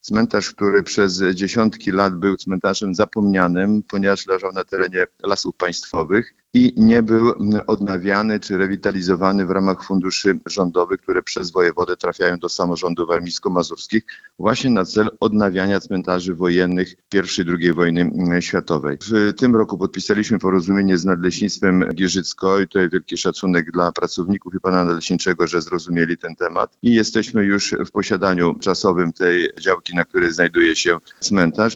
Cmentarz, który przez dziesiątki lat był cmentarzem zapomnianym, ponieważ leżał na terenie Lasów Państwowych i nie był odnawiany czy rewitalizowany w ramach funduszy rządowych, które przez wojewodę trafiają do samorządów warmińsko-mazurskich właśnie na cel odnawiania cmentarzy wojennych I i II wojny światowej. W tym roku podpisaliśmy porozumienie z Nadleśnictwem Giżycko i tutaj wielki szacunek dla pracowników i pana nadleśniczego, że zrozumieli ten temat i jesteśmy już w posiadaniu czasowym tej działki, na której znajduje się cmentarz.